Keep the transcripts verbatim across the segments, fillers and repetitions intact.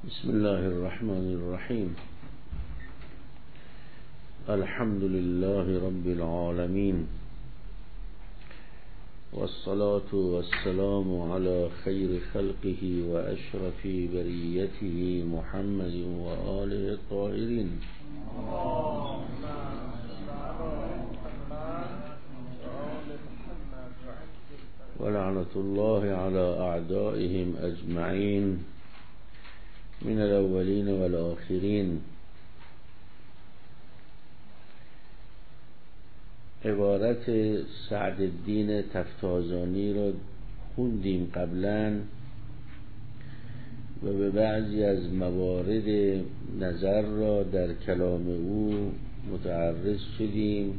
بسم الله الرحمن الرحیم. الحمد لله رب العالمين، والصلاة والسلام على خير خلقه وأشرف بريته محمد وآله الطاهرين. ولعنة الله على أعدائهم أجمعين من الأولين والآخرين. عبارت سعدالدین تفتازانی را خوندیم قبلا و به بعضی از موارد نظر را در کلام او متعرض شدیم.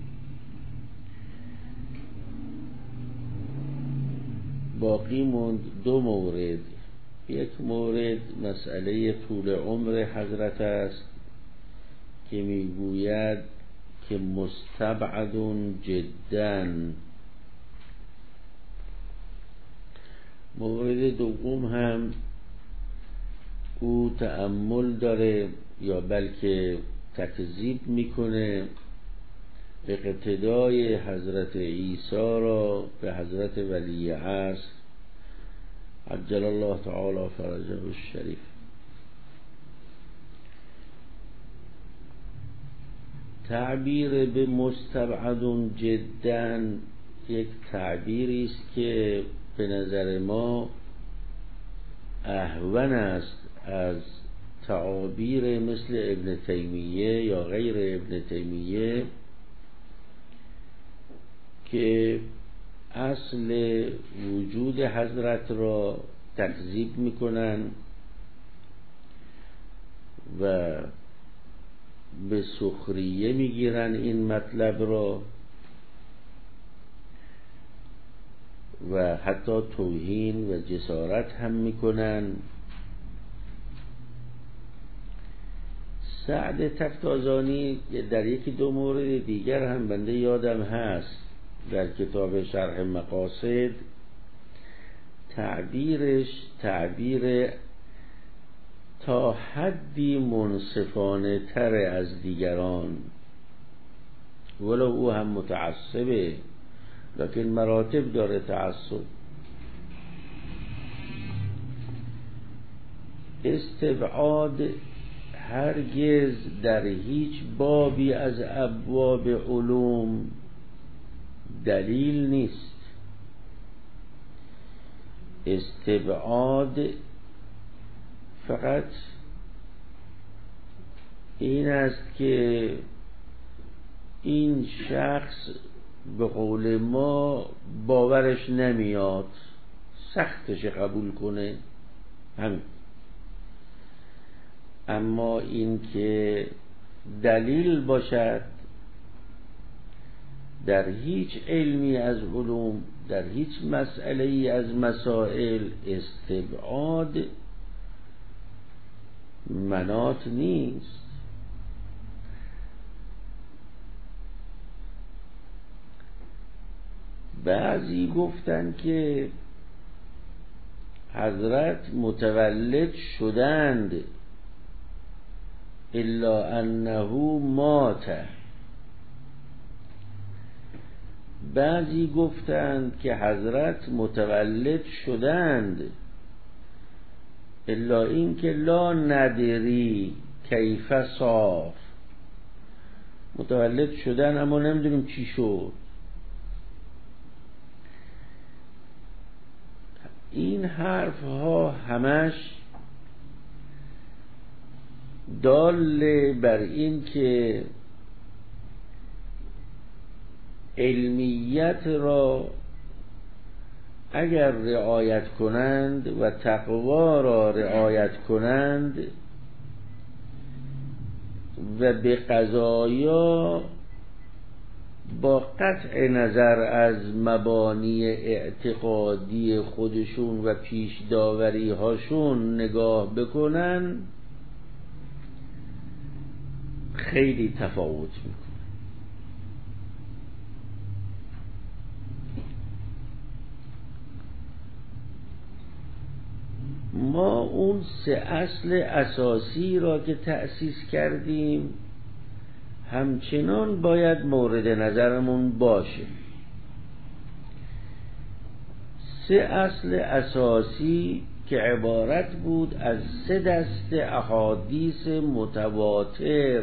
باقی موند دو مورد. یک مورد مسئله طول عمر حضرت است که میگوید که مستبعد جدا. مورد دوم هم او تأمل داره یا بلکه تکذیب میکنه اقتدای حضرت عیسی را به حضرت ولی عصر عجل الله تعالی فرجه الشریف. تعبیر به مستبعد جدا یک تعبیری است که به نظر ما اهون است از تعابیر مثل ابن تیمیه یا غیر ابن تیمیه که اصل وجود حضرت را تکذیب میکنن و به سخریه میگیرن این مطلب را و حتی توهین و جسارت هم میکنن. سعد تفتازانی در یکی دو مورد دیگر هم بنده یادم هست در کتاب شرح مقاصد تعبیرش تعبیر تا حدی منصفانه تر از دیگران، ولو او هم متعصبه لکن مراتب داره تعصب. استبعاد هرگز در هیچ بابی از ابواب علوم دلیل نیست. استبعاد فقط این است که این شخص به قول ما باورش نمیاد، سختش قبول کنه، همین. اما این که دلیل باشد در هیچ علمی از علوم، در هیچ مسئله از مسائل استبعاد مناط نیست. بعضی گفتن که حضرت متولد شدند الا انه مات. بعضی گفتند که حضرت متولد شدند الا این که لا ندری کیف صار. متولد شدن اما نمیدونیم چی شد. این حرف ها همش دال بر این که علمیت را اگر رعایت کنند و تقوا را رعایت کنند و به قضایا با قطع نظر از مبانی اعتقادی خودشون و پیش داوری هاشون نگاه بکنن خیلی تفاوت میکنه. ما اون سه اصل اساسی را که تأسیس کردیم همچنان باید مورد نظرمون باشه. سه اصل اساسی که عبارت بود از سه دست احادیث متواتر،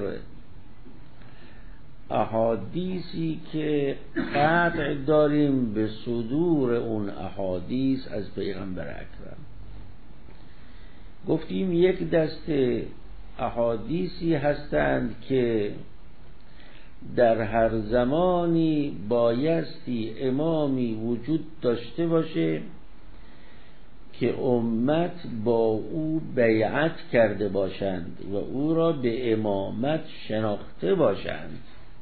احادیثی که قطع داریم به صدور اون احادیث از پیغمبر اکرم. گفتیم یک دست احادیثی هستند که در هر زمانی بایستی امامی وجود داشته باشه که امت با او بیعت کرده باشند و او را به امامت شناخته باشند.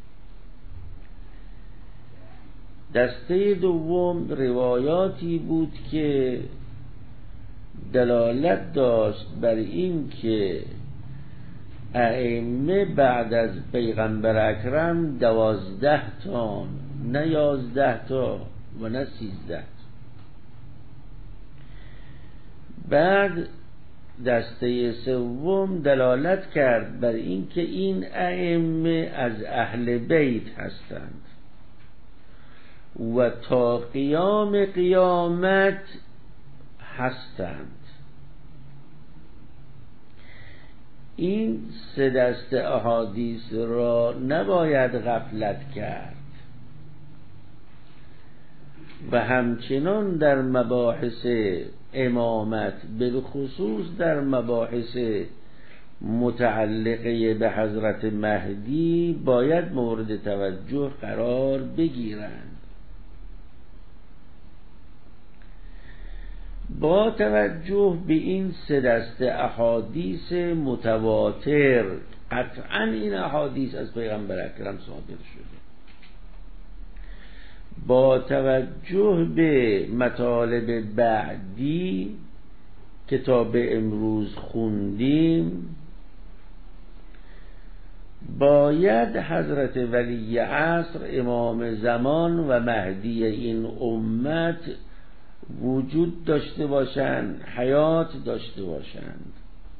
دسته دوم روایاتی بود که دلالت داشت بر این که ائمه بعد از پیغمبر اکرم دوازده تا، نه یازده تا و نه سیزده. بعد دسته سوم دلالت کرد بر این که این ائمه از اهل بیت هستند و تا قیام قیامت هستند. این سه دست احادیث را نباید غفلت کرد و همچنان در مباحث امامت، بالخصوص در مباحث متعلقه به حضرت مهدی، باید مورد توجه قرار بگیرند. با توجه به این سه دست احادیث متواتر، قطعا این احادیث از پیغمبر اکرم صادر شده، با توجه به مطالب بعدی که تا به امروز خوندیم، باید حضرت ولی عصر امام زمان و مهدی این امت وجود داشته باشند، حیات داشته باشند.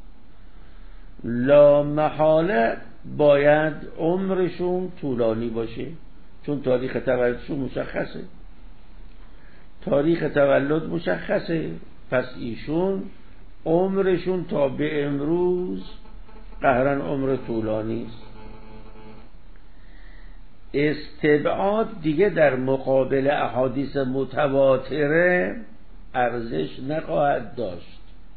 لا محاله باید عمرشون طولانی باشه، چون تاریخ تولدشون مشخصه، تاریخ تولد مشخصه، پس ایشون عمرشون تا به امروز قهرن عمر طولانی است. استبعاد دیگه در مقابل احادیث متواتره ارزش نخواهد داشت.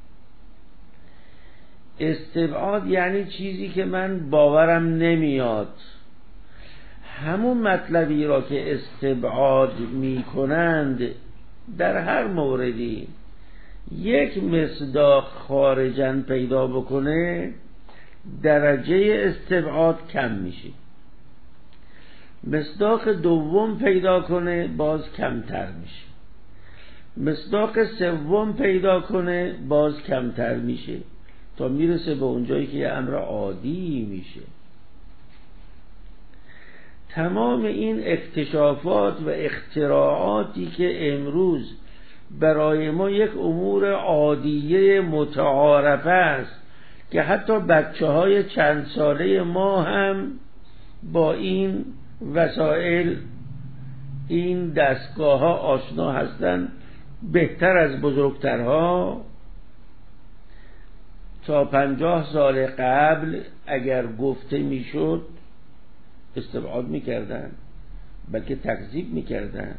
استبعاد یعنی چیزی که من باورم نمیاد. همون مطلبی را که استبعاد می کنند در هر موردی یک مصداق خارجاً پیدا بکنه، درجه استبعاد کم میشه. مصداق دوم پیدا کنه، باز کمتر میشه. مصداق سوم پیدا کنه، باز کمتر میشه، تا میرسه به اونجایی که یه امر عادی میشه. تمام این اکتشافات و اختراعاتی که امروز برای ما یک امور عادیه متعارفه است که حتی بچه های چند ساله ما هم با این وسایل، این دستگاه ها آشنا هستند بهتر از بزرگترها. تا پنجاه سال قبل اگر گفته میشد استبعاد میکردن، بلکه تکذیب میکردن.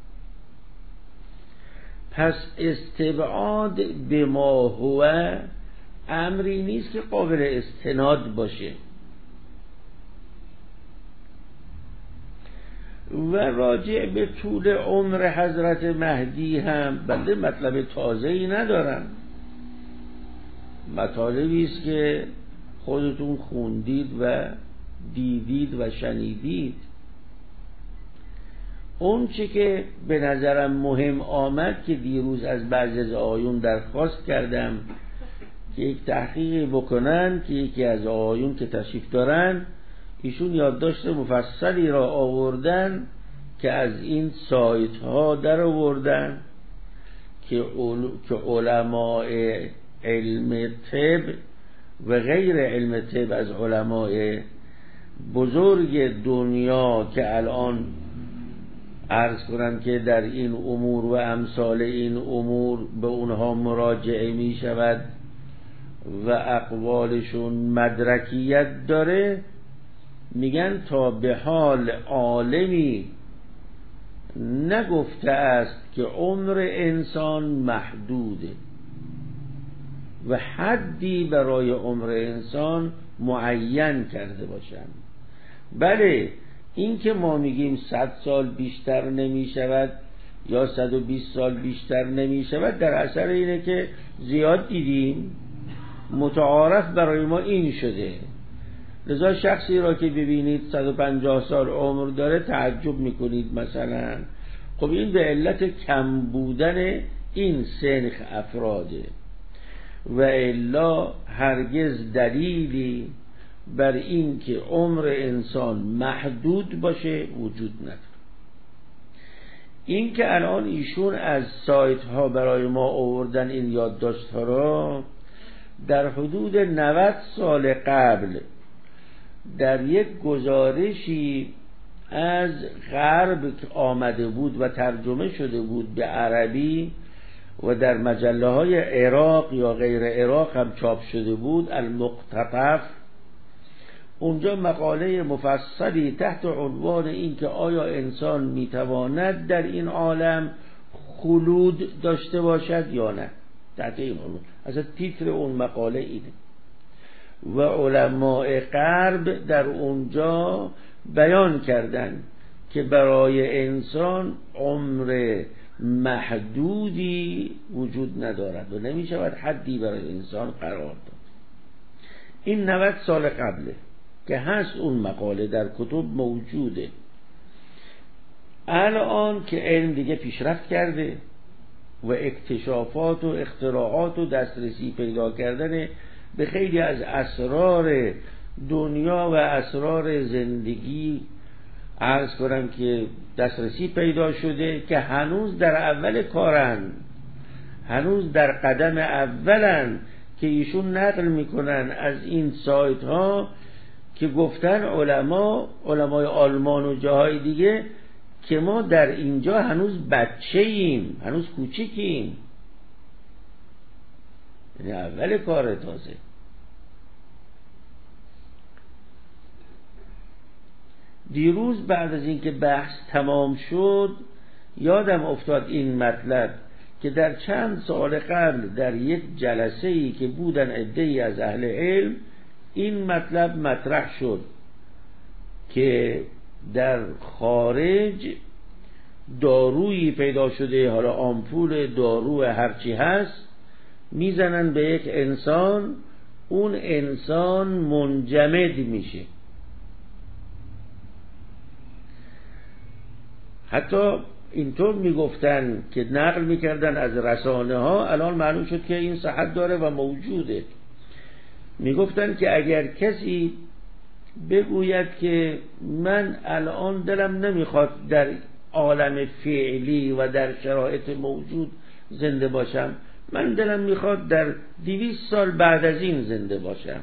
پس استبعاد به ما هو امری نیست که قابل استناد باشه. و راجع به طول عمر حضرت مهدی هم بنده مطلب تازه‌ای ندارم، مطالبی است که خودتون خوندید و دیدید و شنیدید. اون چه که به نظرم مهم آمد که دیروز از بعضی از آیون درخواست کردم که یک تحقیق بکنن، که یکی از آیون که تشریف دارن ایشون یادداشت مفصلی را آوردن که از این سایت ها در آوردن که علماء علم طب و غیر علم طب از علمای بزرگ دنیا که الان عرض کنم که در این امور و امثال این امور به اونها مراجعه می شود و اقوالشون مدرکیت داره، میگن تا به حال عالمی نگفته است که عمر انسان محدوده و حدی برای عمر انسان معین کرده باشند. بله این که ما میگیم صد سال بیشتر نمی شود یا صد و بیست سال بیشتر نمی شود در اثر اینه که زیاد دیدیم، متعارف برای ما این شده. لذا شخصی را که ببینید صد و پنجاه سال عمر داره تعجب میکنید مثلا، خب این به علت کم بودن این سنخ افراده و الا هرگز دلیلی بر این که عمر انسان محدود باشه وجود نداره. این که الان ایشون از سایت ها برای ما آوردن این یادداشت ها را، در حدود نود سال قبل در یک گزارشی از غرب که آمده بود و ترجمه شده بود به عربی و در مجله های عراق یا غیر عراق هم چاپ شده بود، المقتطف، اونجا مقاله مفصلی تحت عنوان این که آیا انسان میتواند در این عالم خلود داشته باشد یا نه، تحت این عنوان، اصلا تیتر اون مقاله اینه و علماء غرب در اونجا بیان کردند که برای انسان عمر محدودی وجود ندارد و نمی شود حدی برای انسان قرار داد. این نود سال قبله که هست اون مقاله در کتب موجوده. الان که علم دیگه پیشرفت کرده و اکتشافات و اختراعات و دسترسی پیدا کردن به خیلی از اسرار دنیا و اسرار زندگی عرض کنم که دسترسی پیدا شده که هنوز در اول کارن، هنوز در قدم اولن که ایشون نقل میکنن از این سایت ها که گفتن علما علمای آلمان و جاهای دیگه که ما در اینجا هنوز بچه ایم، هنوز کوچیکیم، یعنی اول کار تازه. دیروز بعد از اینکه بحث تمام شد یادم افتاد این مطلب که در چند سال قبل در یک جلسه‌ای که بودن عده‌ای از اهل علم این مطلب مطرح شد که در خارج دارویی پیدا شده، حالا آمپول دارو هرچی هست، میزنن به یک انسان، اون انسان منجمد میشه. حتی اینطور میگفتن که نقل میکردن از رسانه ها، الان معلوم شد که این صحت داره و موجوده. میگفتن که اگر کسی بگوید که من الان دلم نمیخواد در عالم فعلی و در شرایط موجود زنده باشم، من دلم میخواد در دویست سال بعد از این زنده باشم،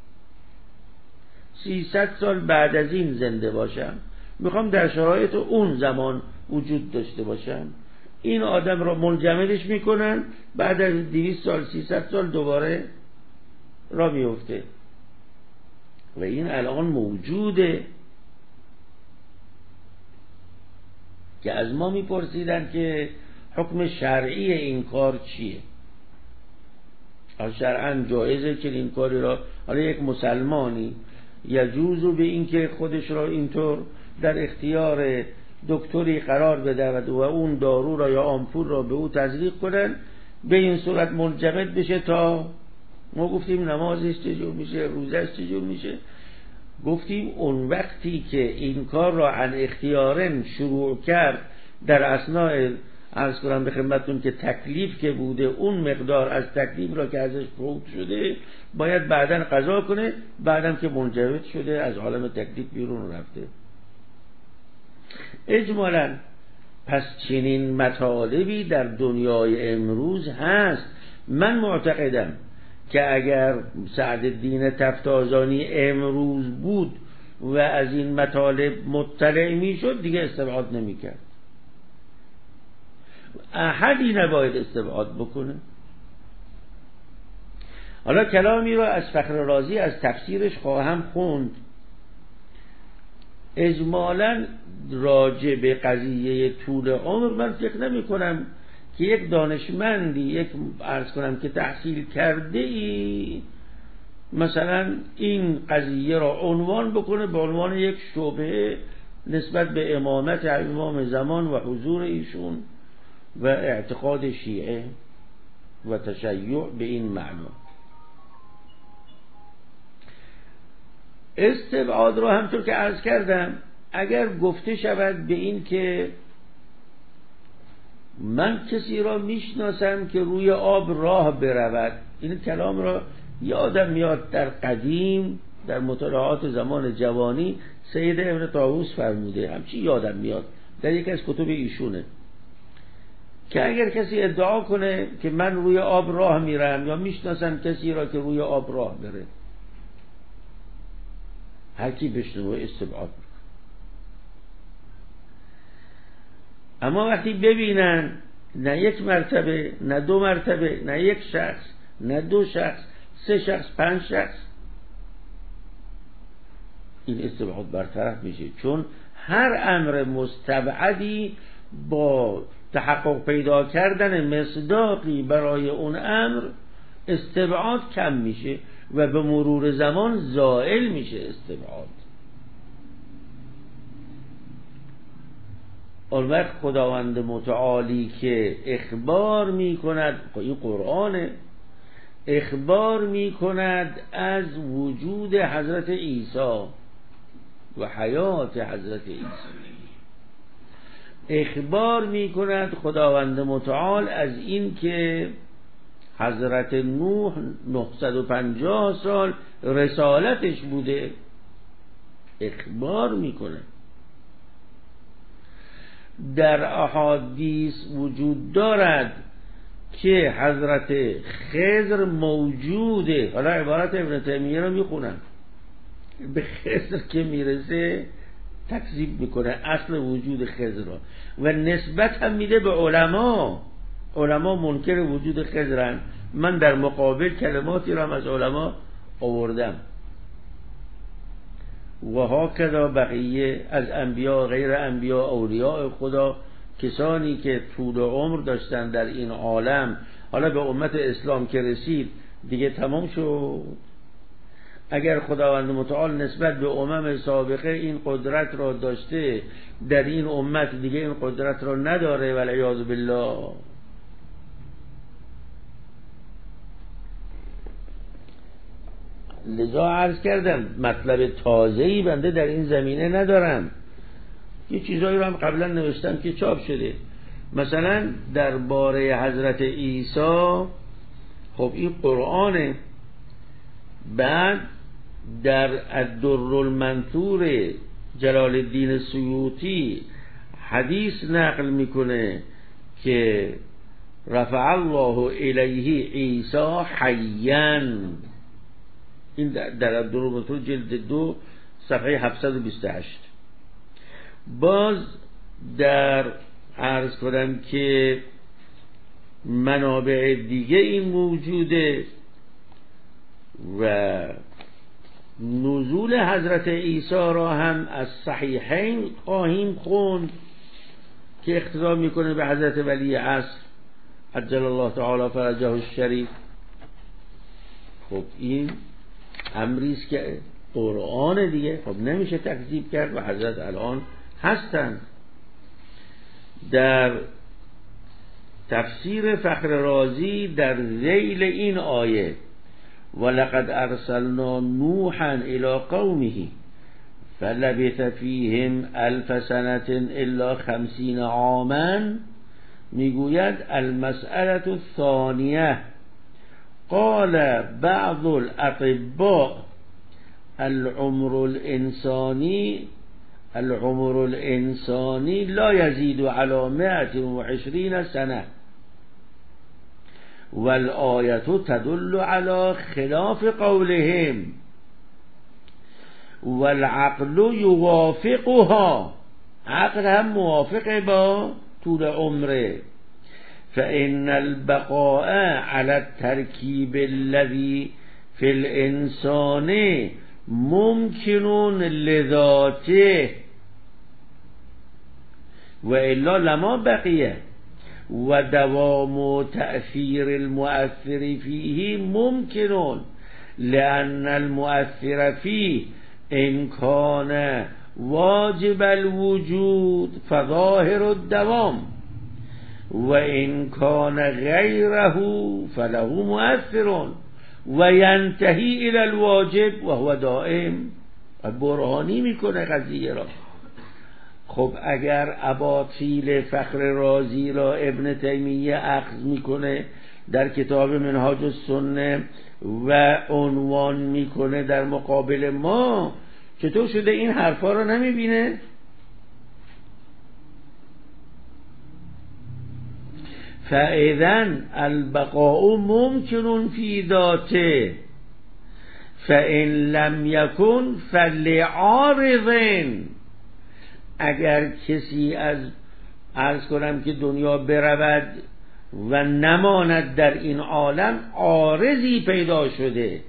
سیصد سال بعد از این زنده باشم، میخوام در شرایط اون زمان وجود داشته باشم، این آدم را منجمدش میکنن، بعد از دویست سال سیصد سال دوباره را میفته و این الان موجوده. که از ما میپرسیدن که حکم شرعی این کار چیه؟ شرعاً جایزه که این کاری را حالا یک مسلمانی یجوزو به این که خودش را اینطور در اختیار دکتری قرار بده و اون دارو را یا آمپول را به او تزریق کنن، به این صورت منجمد بشه تا ما گفتیم نمازش چجور میشه، روزش چجور میشه. گفتیم اون وقتی که این کار را عن اختیارن شروع کرد در اثناء عرض کنم به خدمتتون که تکلیف که بوده، اون مقدار از تکلیف را که ازش فوت شده باید بعداً قضا کنه، بعدم که منجمد شده از عالم تکلیف بیرون رفته. اجمالاً پس چنین مطالبی در دنیای امروز هست من معتقدم که اگر سعدالدین تفتازانی امروز بود و از این مطالب مطلع می شد دیگه استبعاد نمی کرد. احدی نباید استبعاد بکنه. حالا کلامی رو از فخر رازی از تفسیرش خواهم خوند. اجمالاً راجع به قضیه طول عمر من فکر نمی کنم که یک دانشمندی، یک عرض کنم که تحصیل کرده ای مثلا این قضیه را عنوان بکنه به عنوان یک شبهه نسبت به امامت امام زمان و حضور ایشون و اعتقاد شیعه و تشیع به این معنا. استبعاد رو همطور که عرض کردم اگر گفته شود به این که من کسی را میشناسم که روی آب راه برود، این کلام را یادم میاد در قدیم در مطالعات زمان جوانی سید ابن طاووس فرموده، همچی یادم میاد در یکی از کتب ایشونه که اگر کسی ادعا کنه که من روی آب راه میرم یا میشناسم کسی را که روی آب راه بره، هر کی بشنوه استبعاد میکنه. اما وقتی ببینن نه یک مرتبه، نه دو مرتبه، نه یک شخص، نه دو شخص، سه شخص، پنج شخص، این استبعاد برطرف میشه، چون هر امر مستبعدی با تحقق پیدا کردن مصداقی برای اون امر استبعاد کم میشه و به مرور زمان زائل میشه استبعاد. اون وقت خداوند متعالی که اخبار میکند، این قرآنه، اخبار میکند از وجود حضرت عیسی و حیات حضرت عیسی، اخبار میکند خداوند متعال از این که حضرت نوح نهصد و پنجاه سال رسالتش بوده، اخبار میکنه. در احادیث وجود دارد که حضرت خضر موجوده. حالا عبارت ابن تیمیه رو میخونم، به خضر که میرسه تکذیب میکنه اصل وجود خضر را و نسبت هم میده به علما. علما منکر وجود خضرن. من در مقابل کلماتی را از علما آوردم و هاکذا بقیه از انبیا، غیر انبیا، اولیاء خدا، کسانی که طول عمر داشتن در این عالم، حالا به امت اسلام که رسید دیگه تمام شد. اگر خداوند متعال نسبت به امم سابقه این قدرت را داشته، در این امت دیگه این قدرت را نداره والعیاذ بالله. لذا عرض کردم مطلب تازه‌ای بنده در این زمینه ندارم. یه چیزایی رو هم قبلا نوشتم که چاپ شده. مثلا درباره حضرت عیسی، خب این قرآنه. بعد در الدر المنثور جلال الدین سیوطی حدیث نقل میکنه که رفع الله الیه عیسی حیاً. این در الدر المنثور جلد دو صفحه هفتصد و بیست و هشت. باز در عرض کنم که منابع دیگه این موجوده و نزول حضرت عیسی را هم از صحیحین خواهیم خوند که اقتضا میکنه به حضرت ولی عصر عجل الله تعالی فرجه الشریف. خب این امریست که قرآن دیگه، خب نمیشه تکذیب کرد و حضرت الان هستند. در تفسیر فخر رازی در ذیل این آیه ولقد ارسلنا نوحا الى قومه فلبث فیهم الف سنة الا خمسین عاما، میگوید المسألة الثانیه قال بعض الاطباء العمر الانسانی العمر الانسانی لا يزيد على مئة و عشرين سنة والآیت تدل علی خلاف قولهم والعقل یوافقها، عقل هم موافق با طول عمره. فإن البقاء على الترکیب الذی فی الانسان ممکن لذاته و الا لما بقیه و دوام تأثیر المؤثر فیه ممکن لأن المؤثر فیه ان کان واجب الوجود فظاهر الدوام و ان کان غیره فله مؤثر و ینتهی الی الواجب و هو دائم. برهانی میکنه قضیه را. خب اگر اباطیل فخر رازی را ابن تیمیه اخذ میکنه در کتاب منهاج السنه و عنوان میکنه در مقابل ما، چطور شده این حرفا رو نمیبینه؟ فاذن البقاء ممکن فی ذاته فان لم یکن فلعارض. اگر کسی از عرض کنم که دنیا برود و نماند در این عالم، عارضی پیدا شده.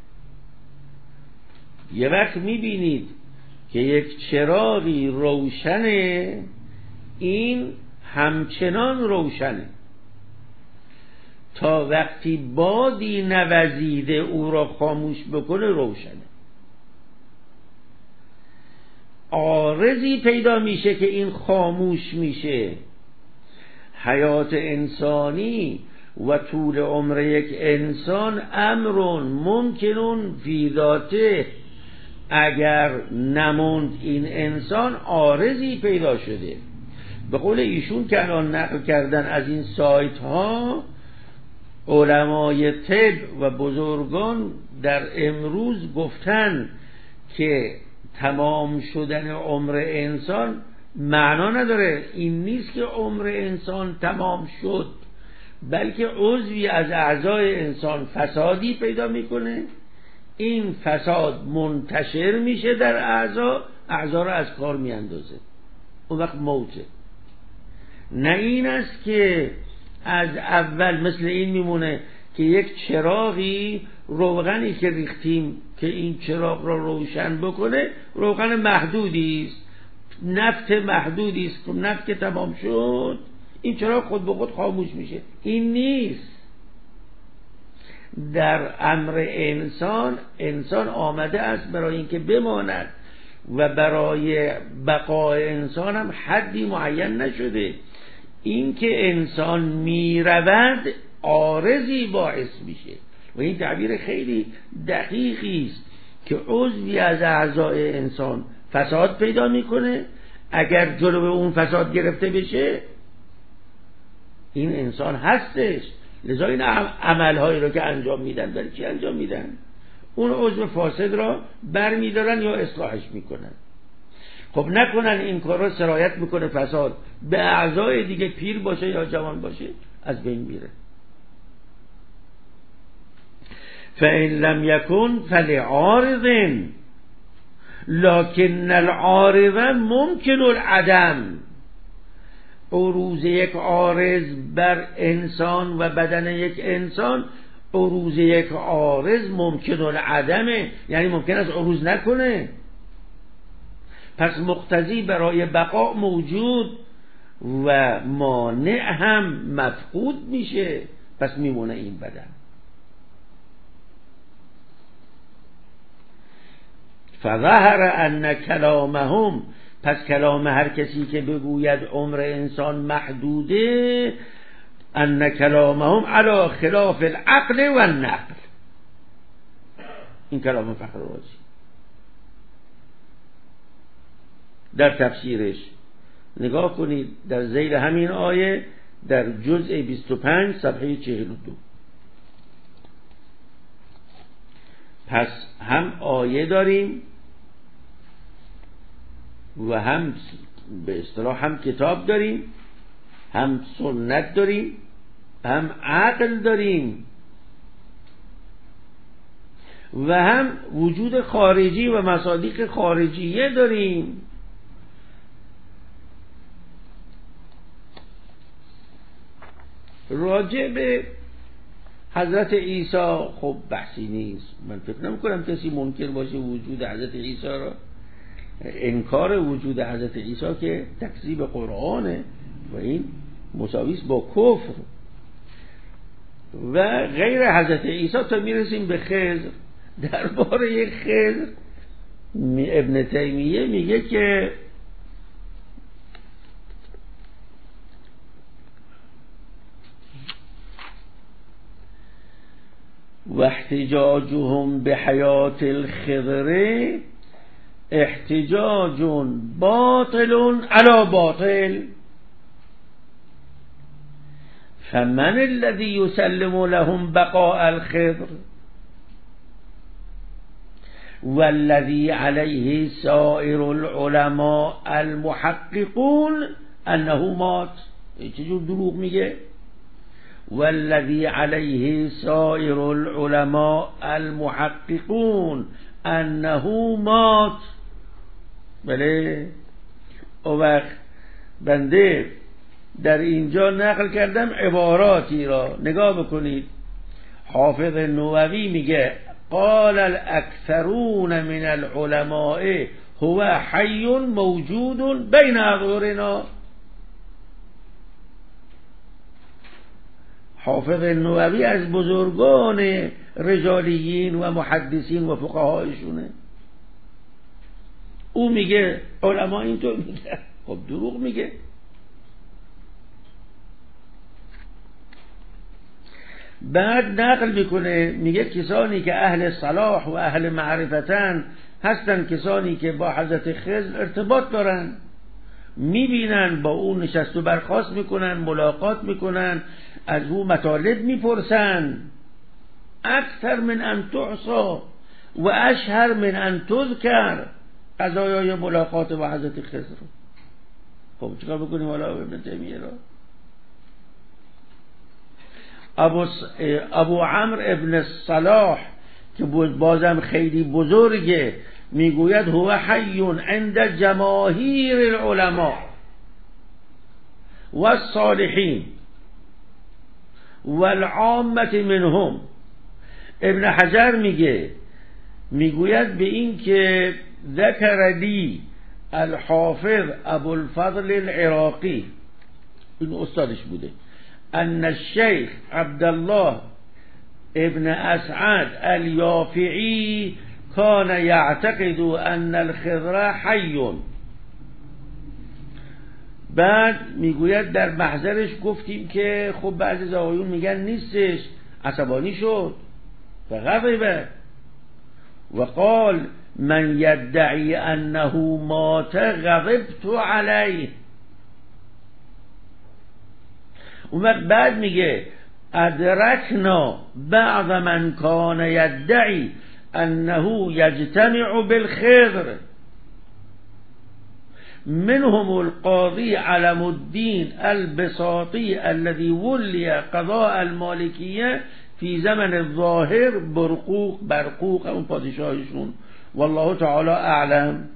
یه وقت میبینید که یک چراغی روشنه، این همچنان روشنه تا وقتی بادی نوزیده او را خاموش بکنه روشنه. عارضی پیدا میشه که این خاموش میشه. حیات انسانی و طول عمر یک انسان امر ممکنون فی ذاته. اگر نموند این انسان، عارضی پیدا شده. به قول ایشون که الان نقل کردن از این سایت ها، علمای طب و بزرگان در امروز گفتن که تمام شدن عمر انسان معنا نداره. این نیست که عمر انسان تمام شد، بلکه عضوی از اعضای انسان فسادی پیدا میکنه، این فساد منتشر میشه در اعضا، اعضا رو از کار میاندازه، اون وقت موته. نه این است که از اول مثل این میمونه که یک چراغی، روغنی که ریختیم که این چراغ را روشن بکنه، روغن محدودی است، نفت محدودی است، نفت که تمام شد این چراغ خود به خود خاموش میشه. این نیست. در امر انسان، انسان آمده است برای اینکه بماند و برای بقای انسان هم حدی معین نشده. این که انسان میرود عارضی باعث میشه و این تعبیر خیلی دقیقی است که عضوی از اعضای انسان فساد پیدا میکنه. اگر جلو اون فساد گرفته بشه، این انسان هستش. لذا این عملهایی رو که انجام میدن، برای چی انجام میدن؟ اون عضو فاسد را بر میدارن یا اصلاحش میکنن. خب نکنن این کار را سرایت میکنه فساد، به اعضای دیگه پیر باشه یا جوان باشه از بین میره. فإن لم يكن فلعارض لكن العارض ممکن العدم. عروض یک عارض بر انسان و بدن یک انسان، عروض یک عارض ممکن العدمه، یعنی ممکن است عروض نکنه. پس مقتضی برای بقا موجود و مانع هم مفقود میشه، پس میمونه این بدن. فظهر ان کلامهم، پس کلام هر کسی که بگوید عمر انسان محدوده، ان کلامهم علی خلاف العقل و النقل. این کلام فخر رازی در تفسیرش نگاه کنید، در ذیل همین آیه در جزء بیست و پنج صفحه چهل و دو. پس هم آیه داریم و هم به اصطلاح هم کتاب داریم، هم سنت داریم هم عقل داریم و هم وجود خارجی و مصادیق خارجیه داریم. راجع به حضرت عیسی خب بحثی نیست. من فکر نمی کنم کسی منکر باشه وجود حضرت عیسی را. انکار وجود حضرت عیسی که تکذیب قرآنه و این مساویس با کفر. و غیر حضرت عیسی تا میرسیم به خضر. درباره خضر ابن تیمیه میگه که و احتجاجهم به حیات الخضر احتجاج باطل علی باطل فمن الذي يسلم لهم بقاء الخضر والذي عليه سائر العلماء المحققون انه مات. چجور دروغ میگه؟ والذي عليه سائر العلماء المحققون انه مات. بله. او وقت بنده در اینجا نقل کردم عباراتی را نگاه بکنید. حافظ نووی میگه قال الاکثرون من العلماء هو حی موجود بین اظهرنا. حافظ نووی از بزرگان رجالیین و محدثین و فقهایشونه. او میگه علما اینطور میگه. خب دروغ میگه. بعد نقل میکنه میگه کسانی که اهل صلاح و اهل معرفتن هستن کسانی که با حضرت خضر ارتباط دارن، میبینن، با اون نشست و برخاست میکنن، ملاقات میکنن، از او مطالب میپرسن. اکثر من ان تحصا و اشهر من ان تذکر قضایای ملاقات با حضرت خضر. خب چیکار بکنیم حالا ابن تیمیه را؟ ابو, ابو عمرو ابن الصلاح که بازم خیلی بزرگه میگوید هو حی عند جماهیر العلماء و الصالحین والعامة منهم. ابن حجر میگه میگوید به این که ذکر لی الحافظ ابو الفضل العراقی، این استادش بوده، ان الشیخ عبدالله ابن اسعد الیافعی کان یعتقد ان الخضر حی. بعد میگوید در محضرش گفتیم که خب بعضی از آقایون میگن نیستش، عصبانی شد و غضب و قال من یدعی انه مات غضبت علیه. اون بعد میگه ادرکنا بعض من کان یدعی انه یجتمع بالخضر منهم القاضي علم الدين البساطي الذي ولي قضاء المالكية في زمن الظاهر برقوق برقوق اون پادشاهشون والله تعالی اعلم.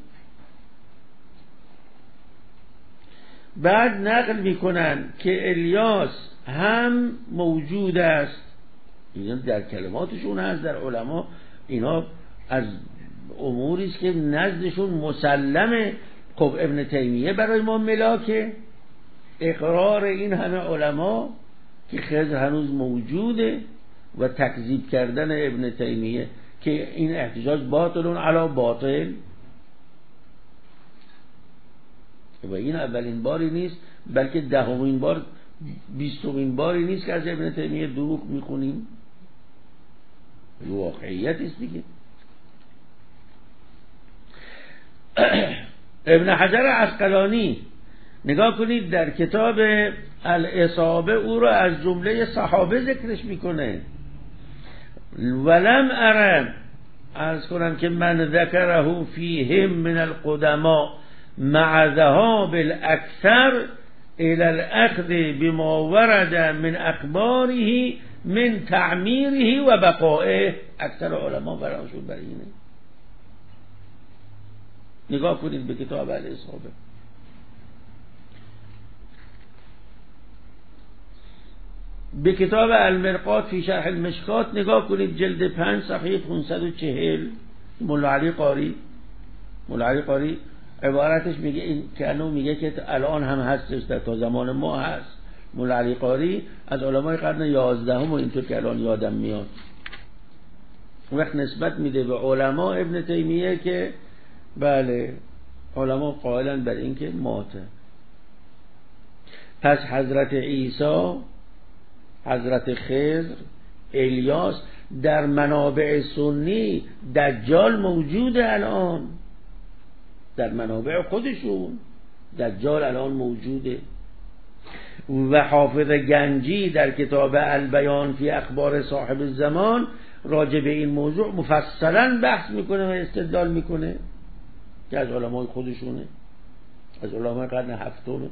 بعد نقل میکنن که الیاس هم موجود است. اینا در کلماتشون هست، در علما اینا از اموری است که نزدشون مسلمه. خب ابن تیمیه برای ما ملاکه اقرار این همه علما که خضر هنوز موجوده و تکذیب کردن ابن تیمیه که این احتجاج باطلون علی باطل. و این اولین باری نیست بلکه دهمین بار بیستمین باری نیست که از ابن تیمیه دروغ میخونیم. واقعیت است دیگه. ابن حجر عسقلانی نگاه کنید در کتاب الاصابه او را از جمله صحابه ذکرش میکنه. ولم ارم عرض کنم که من ذکره فیهم من القدماء مع ذهاب الاکثر الى الاخذ بما ورد من اخباره من تعمیره و بقائه. اکثر علما براشون بر اینه. نگاه کنید به کتاب الاصابه. به کتاب المرقات فی شرح المشکات نگاه کنید، جلد پنج صفحه پانصد و چهل. مولا علی قاری مولا علی قاری عبارتش میگه این که انو میگه که الان هم هستش، در تا زمان ما هست. مولا علی قاری از علمای قرن یازدهم و اینطور که الان یادم میاد. اون وقت نسبت میده به علما ابن تیمیه که بله علما قائلن بر این که ماته. پس حضرت عیسی، حضرت خضر، الیاس در منابع سنی، دجال موجوده الان، در منابع خودشون دجال الان موجوده. و حافظ گنجی در کتاب البیان فی اخبار صاحب الزمان راجع به این موضوع مفصلا بحث میکنه و استدلال میکنه که از علمای خودشونه، از علمای قرن هفتمه.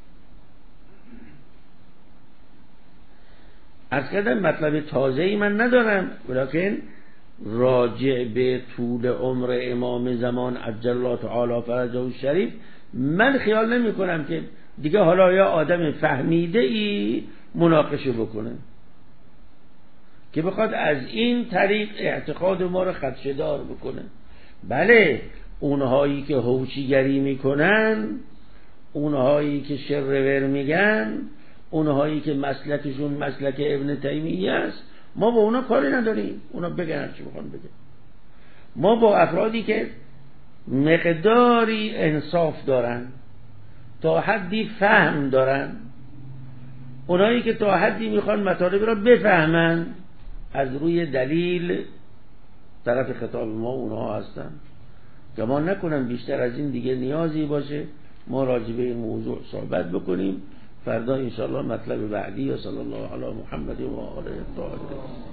عرض کردم مطلب تازه‌ای من ندارم، ولیکن راجع به طول عمر امام زمان عجل الله تعالی فرجه الشریف من خیال نمی کنم که دیگه حالا یا آدم فهمیده ای مناقشه بکنه که بخواد از این طریق اعتقاد ما رو خدشه‌دار بکنه. بله اونهایی که هوشیگری میکنن، اونهایی که شرور میگن، اونهایی که مسلکشون مسلک ابن تیمیه است، ما با اونا کاری نداریم، اونا بگن چی بخوان بگن. ما با افرادی که مقداری انصاف دارن، تا حدی فهم دارن، اونایی که تا حدی میخوان مطالب را بفهمن، از روی دلیل طرف خطاب ما اونها هستن. گمان نکنم بیشتر از این دیگه نیازی باشه ما راجع به این موضوع صحبت بکنیم. فردا انشاءالله مطلب بعدی. و صلی الله علی محمد و آله الطاهرین.